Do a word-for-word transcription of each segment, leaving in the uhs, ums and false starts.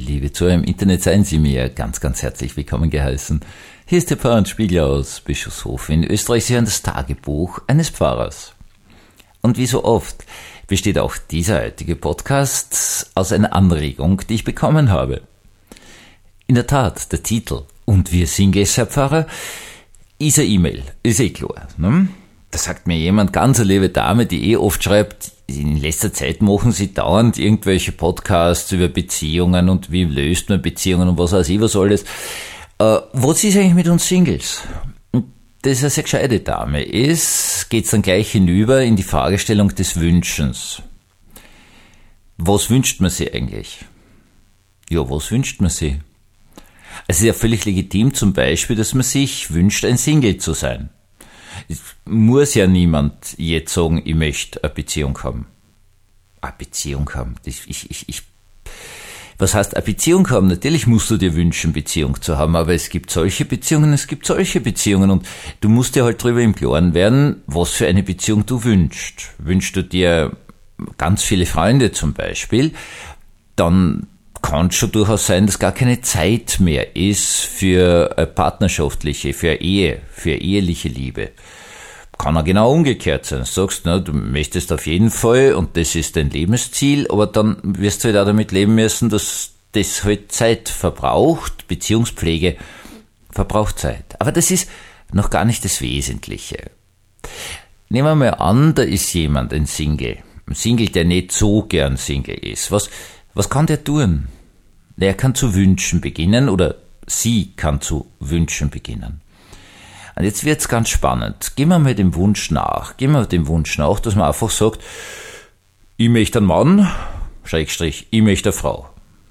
Liebe Zuhörer im Internet, seien Sie mir ganz, ganz herzlich willkommen geheißen. Hier ist der Pfarrer und Spiegel aus Bischofshofen in Österreich. Sie hören das Tagebuch eines Pfarrers. Und wie so oft besteht auch dieser heutige Podcast aus einer Anregung, die ich bekommen habe. In der Tat, der Titel "Und wir Singles, Herr Pfarrer" ist eine E-Mail, ist eh klar. Ne? Da sagt mir jemand, ganz eine liebe Dame, die eh oft schreibt, in letzter Zeit machen sie dauernd irgendwelche Podcasts über Beziehungen und wie löst man Beziehungen und was weiß ich, was alles. Äh, was ist eigentlich mit uns Singles? Und das ist eine sehr gescheite Dame. Ist, geht's dann gleich hinüber in die Fragestellung des Wünschens. Was wünscht man sich eigentlich? Ja, was wünscht man sich? Es ist ja völlig legitim zum Beispiel, dass man sich wünscht, ein Single zu sein. Es muss ja niemand jetzt sagen, ich möchte eine Beziehung haben. Eine Beziehung haben. Das, ich, ich, ich. Was heißt eine Beziehung haben? Natürlich musst du dir wünschen, Beziehung zu haben, aber es gibt solche Beziehungen, es gibt solche Beziehungen und du musst dir halt darüber im Klaren werden, was für eine Beziehung du wünschst. Wünschst du dir ganz viele Freunde zum Beispiel, dann kann es schon durchaus sein, dass gar keine Zeit mehr ist für eine partnerschaftliche, für eine Ehe, für eine eheliche Liebe. Kann auch genau umgekehrt sein. Du sagst, na, du möchtest auf jeden Fall und das ist dein Lebensziel, aber dann wirst du halt auch damit leben müssen, dass das halt Zeit verbraucht, Beziehungspflege verbraucht Zeit. Aber das ist noch gar nicht das Wesentliche. Nehmen wir mal an, da ist jemand, ein Single, ein Single, der nicht so gern Single ist. Was, was kann der tun? Er kann zu wünschen beginnen oder sie kann zu wünschen beginnen. Und jetzt wird's ganz spannend. Gehen wir mal dem Wunsch nach. Gehen wir dem Wunsch nach, dass man einfach sagt, ich möchte einen Mann, Schrägstrich, ich möchte eine Frau.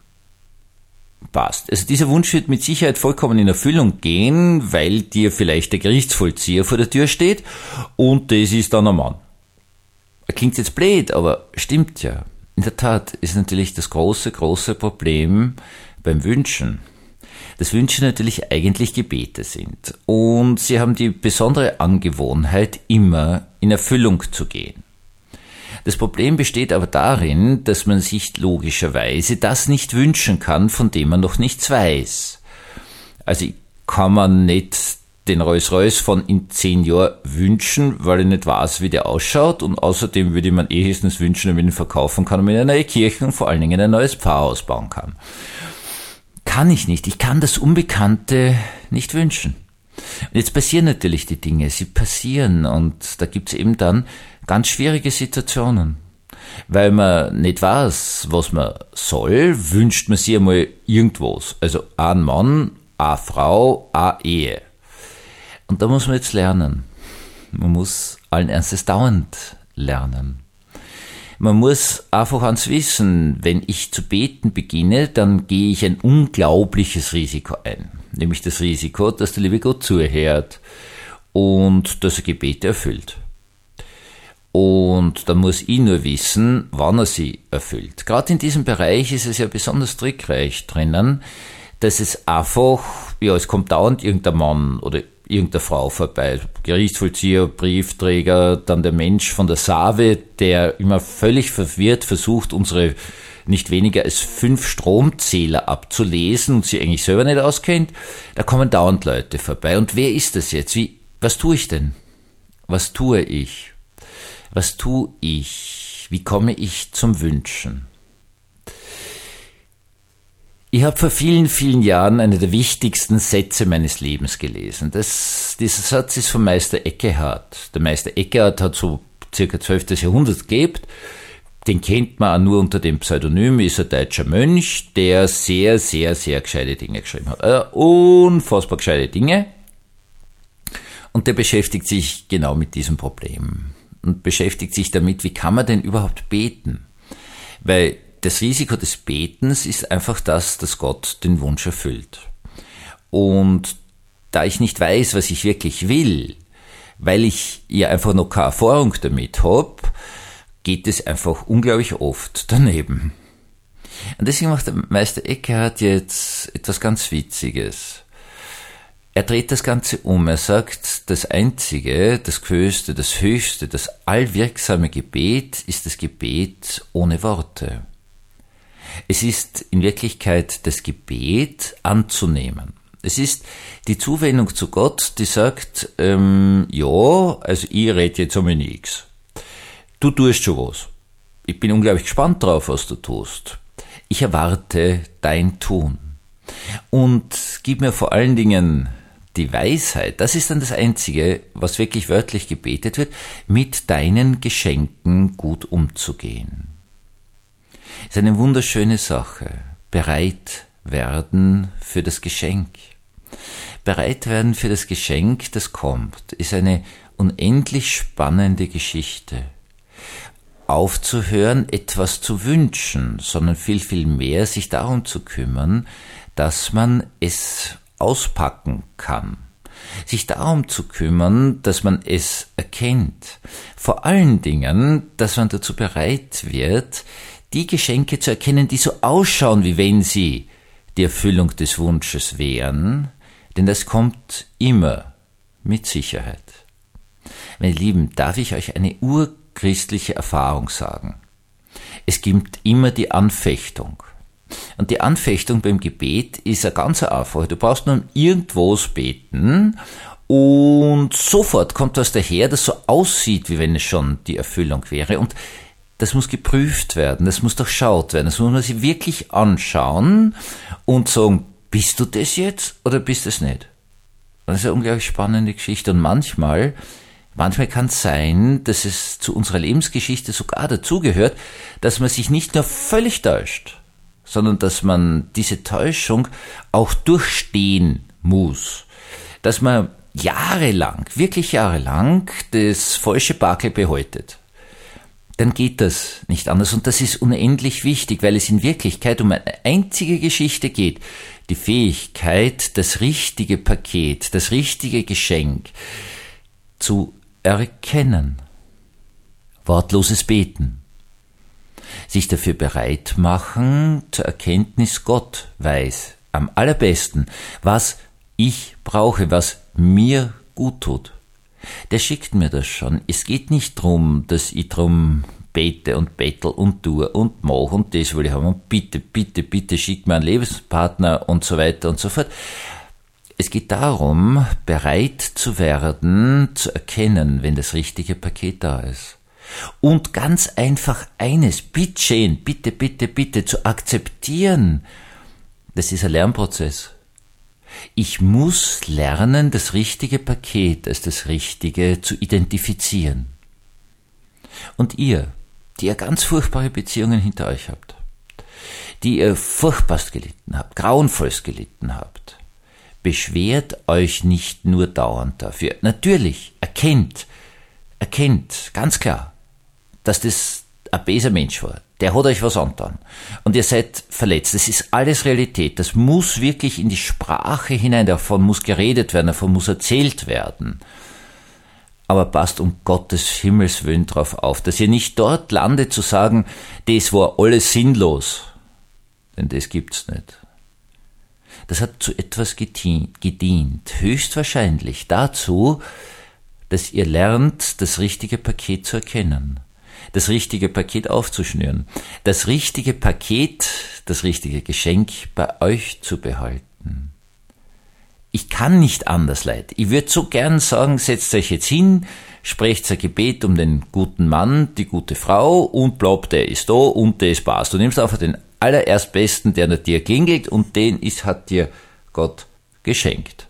Passt. Also dieser Wunsch wird mit Sicherheit vollkommen in Erfüllung gehen, weil dir vielleicht der Gerichtsvollzieher vor der Tür steht und das ist dann ein Mann. Klingt jetzt blöd, aber stimmt ja. In der Tat ist natürlich das große, große Problem beim Wünschen, dass Wünsche natürlich eigentlich Gebete sind und sie haben die besondere Angewohnheit, immer in Erfüllung zu gehen. Das Problem besteht aber darin, dass man sich logischerweise das nicht wünschen kann, von dem man noch nichts weiß. Also kann man nicht den Rolls-Royce von in zehn Jahren wünschen, weil ich nicht weiß, wie der ausschaut und außerdem würde ich mir eh höchstens wünschen, damit ich ihn verkaufen kann und mir eine neue Kirche und vor allen Dingen ein neues Pfarrhaus bauen kann. Kann ich nicht. Ich kann das Unbekannte nicht wünschen. Und jetzt passieren natürlich die Dinge, sie passieren und da gibt's eben dann ganz schwierige Situationen. Weil man nicht weiß, was man soll, wünscht man sich einmal irgendwas. Also ein Mann, eine Frau, eine Ehe. Und da muss man jetzt lernen. Man muss allen Ernstes dauernd lernen. Man muss einfach eins wissen, wenn ich zu beten beginne, dann gehe ich ein unglaubliches Risiko ein. Nämlich das Risiko, dass der liebe Gott zuhört und dass er Gebete erfüllt. Und dann muss ich nur wissen, wann er sie erfüllt. Gerade in diesem Bereich ist es ja besonders trickreich drinnen, dass es einfach, ja, es kommt dauernd irgendein Mann oder irgendeine Frau vorbei, Gerichtsvollzieher, Briefträger, dann der Mensch von der Save, der immer völlig verwirrt versucht, unsere nicht weniger als fünf Stromzähler abzulesen und sie eigentlich selber nicht auskennt. Da kommen dauernd Leute vorbei. Und wer ist das jetzt? Wie, was tue ich denn? Was tue ich? Was tue ich? Wie komme ich zum Wünschen? Ich habe vor vielen, vielen Jahren einen der wichtigsten Sätze meines Lebens gelesen. Das, dieser Satz ist vom Meister Eckehart. Der Meister Eckehart hat so circa zwölftes Jahrhundert gelebt. Den kennt man auch nur unter dem Pseudonym, ist ein deutscher Mönch, der sehr, sehr, sehr gescheite Dinge geschrieben hat. Also unfassbar gescheite Dinge. Und der beschäftigt sich genau mit diesem Problem. Und beschäftigt sich damit, wie kann man denn überhaupt beten? Weil das Risiko des Betens ist einfach das, dass Gott den Wunsch erfüllt. Und da ich nicht weiß, was ich wirklich will, weil ich ja einfach noch keine Erfahrung damit habe, geht es einfach unglaublich oft daneben. Und deswegen macht der Meister Eckehart jetzt etwas ganz Witziges. Er dreht das Ganze um. Er sagt, das Einzige, das Größte, das Höchste, das allwirksame Gebet ist das Gebet ohne Worte. Es ist in Wirklichkeit das Gebet anzunehmen. Es ist die Zuwendung zu Gott, die sagt, ähm, ja, also ich rede jetzt einmal nichts. Du tust schon was. Ich bin unglaublich gespannt drauf, was du tust. Ich erwarte dein Tun. Und gib mir vor allen Dingen die Weisheit, das ist dann das Einzige, was wirklich wörtlich gebetet wird, mit deinen Geschenken gut umzugehen. Ist eine wunderschöne Sache. Bereit werden für das Geschenk. Bereit werden für das Geschenk, das kommt, ist eine unendlich spannende Geschichte. Aufzuhören, etwas zu wünschen, sondern viel, viel mehr sich darum zu kümmern, dass man es auspacken kann. Sich darum zu kümmern, dass man es erkennt. Vor allen Dingen, dass man dazu bereit wird, die Geschenke zu erkennen, die so ausschauen, wie wenn sie die Erfüllung des Wunsches wären, denn das kommt immer mit Sicherheit. Meine Lieben, darf ich euch eine urchristliche Erfahrung sagen? Es gibt immer die Anfechtung. Und die Anfechtung beim Gebet ist eine ganz einfache. Du brauchst nur um irgendwas beten und sofort kommt was daher, das so aussieht, wie wenn es schon die Erfüllung wäre. Und das muss geprüft werden, das muss durchschaut werden, das muss man sich wirklich anschauen und sagen, bist du das jetzt oder bist du es nicht? Das ist eine unglaublich spannende Geschichte. Und manchmal, manchmal kann es sein, dass es zu unserer Lebensgeschichte sogar dazugehört, dass man sich nicht nur völlig täuscht, sondern dass man diese Täuschung auch durchstehen muss. Dass man jahrelang, wirklich jahrelang das falsche Bakel behaltet. Dann geht das nicht anders. Und das ist unendlich wichtig, weil es in Wirklichkeit um eine einzige Geschichte geht. Die Fähigkeit, das richtige Paket, das richtige Geschenk zu erkennen. Wortloses Beten. Sich dafür bereit machen zur Erkenntnis, Gott weiß am allerbesten, was ich brauche, was mir gut tut. Der schickt mir das schon. Es geht nicht drum, dass ich drum bete und bettel und tue und mach und das will ich haben und bitte, bitte, bitte schick mir einen Lebenspartner und so weiter und so fort. Es geht darum, bereit zu werden, zu erkennen, wenn das richtige Paket da ist. Und ganz einfach eines, bitte, bitte, bitte, bitte zu akzeptieren, das ist ein Lernprozess. Ich muss lernen, das richtige Paket als das Richtige zu identifizieren. Und ihr, die ihr ganz furchtbare Beziehungen hinter euch habt, die ihr furchtbarst gelitten habt, grauenvollst gelitten habt, beschwert euch nicht nur dauernd dafür. Natürlich, erkennt, erkennt, ganz klar, dass das ein böser Mensch war. Der hat euch was angetan. Und ihr seid verletzt. Das ist alles Realität. Das muss wirklich in die Sprache hinein. Davon muss geredet werden. Davon muss erzählt werden. Aber passt um Gottes Himmels Willen drauf auf, dass ihr nicht dort landet zu sagen, das war alles sinnlos. Denn das gibt's nicht. Das hat zu etwas gedient. Höchstwahrscheinlich dazu, dass ihr lernt, das richtige Paket zu erkennen. Das richtige Paket aufzuschnüren, das richtige Paket, das richtige Geschenk bei euch zu behalten. Ich kann nicht anders, Leute. Ich würde so gern sagen, setzt euch jetzt hin, sprecht ein Gebet um den guten Mann, die gute Frau und bleibt, der ist da und der ist passt. Du nimmst einfach den allererstbesten, der nach dir klingelt und den ist, hat dir Gott geschenkt.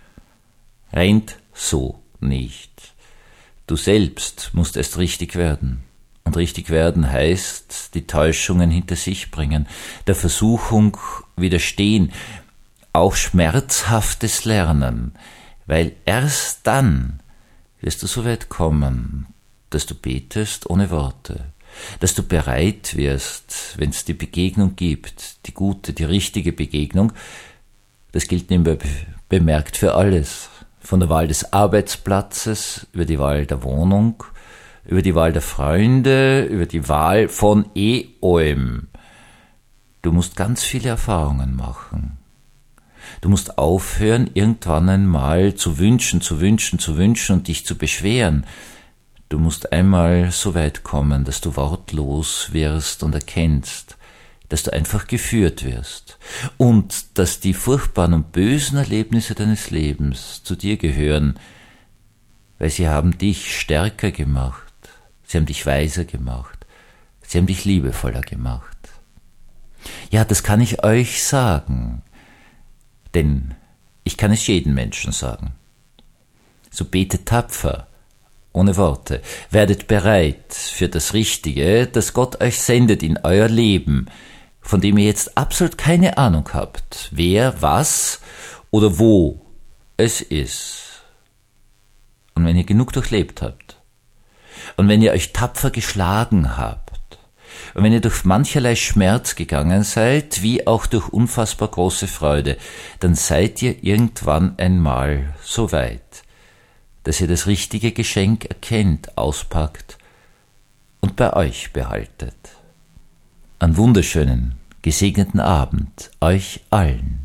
Rennt so nicht. Du selbst musst erst richtig werden. Und richtig werden heißt, die Täuschungen hinter sich bringen, der Versuchung widerstehen, auch schmerzhaftes Lernen, weil erst dann wirst du so weit kommen, dass du betest ohne Worte, dass du bereit wirst, wenn es die Begegnung gibt, die gute, die richtige Begegnung, das gilt nebenbei bemerkt für alles, von der Wahl des Arbeitsplatzes, über die Wahl der Wohnung, über die Wahl der Freunde, über die Wahl von eh allem. Du musst ganz viele Erfahrungen machen. Du musst aufhören, irgendwann einmal zu wünschen, zu wünschen, zu wünschen und dich zu beschweren. Du musst einmal so weit kommen, dass du wortlos wirst und erkennst, dass du einfach geführt wirst und dass die furchtbaren und bösen Erlebnisse deines Lebens zu dir gehören, weil sie haben dich stärker gemacht, sie haben dich weiser gemacht, sie haben dich liebevoller gemacht. Ja, das kann ich euch sagen, denn ich kann es jedem Menschen sagen. So betet tapfer, ohne Worte, werdet bereit für das Richtige, das Gott euch sendet in euer Leben, von dem ihr jetzt absolut keine Ahnung habt, wer, was oder wo es ist. Und wenn ihr genug durchlebt habt, und wenn ihr euch tapfer geschlagen habt, und wenn ihr durch mancherlei Schmerz gegangen seid, wie auch durch unfassbar große Freude, dann seid ihr irgendwann einmal so weit, dass ihr das richtige Geschenk erkennt, auspackt und bei euch behaltet. Einen wunderschönen, gesegneten Abend euch allen.